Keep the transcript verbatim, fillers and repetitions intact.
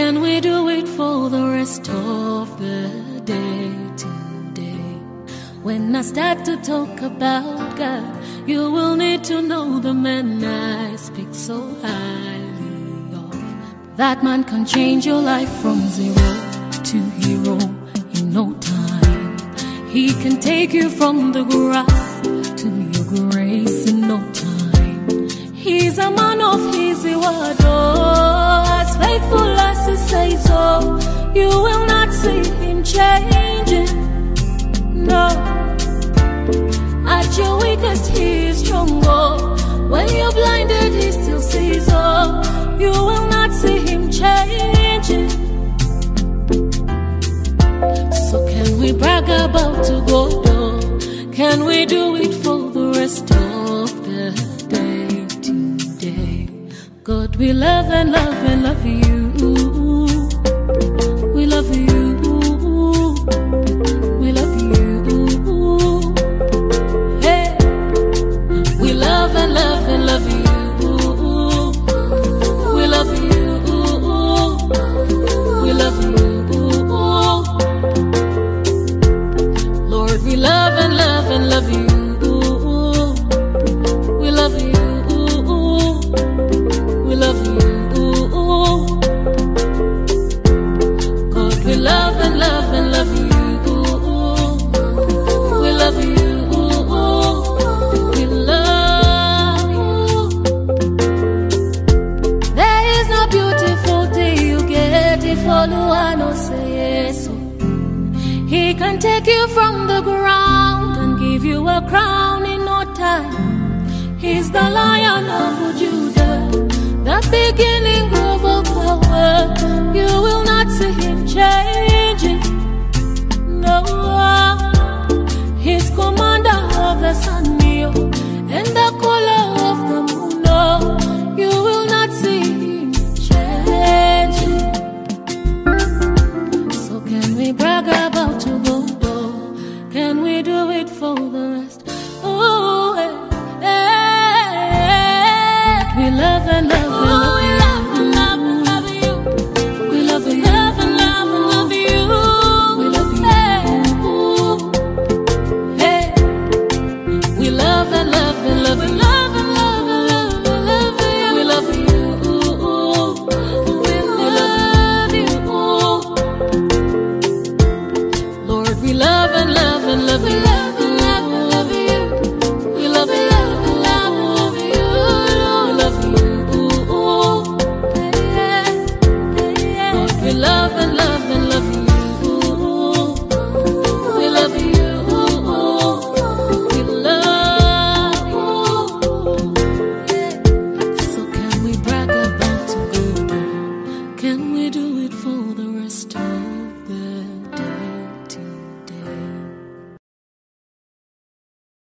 can we do it for the rest of the day today? When I start to talk about God, you will need to know the man I speak so highly of. That man can change your life from zero to hero in no time. He can take you from the grass to your grace in no time. He's a man of his word, oh, as faithful as he says so. You will not see him changing, no. At your weakest he is strong, oh. When you're blinded he still sees, oh. You will not see him changing. So can we brag about to God, oh? Can we do it for the rest of the day today? God, we love and love and love you. We love you. We love you. Hey, we love and love and love you. We love you. We love you. Lord, we love and love and love you. We love you. We love you. God, we love and love and love you. We love you. We love you. There is no beautiful day you get if all I know say yes. He can take you from the ground and give you a crown in no time. He's the Lion of Judah, the beginning of all power. You will not see him changing, no. He's commander of the sun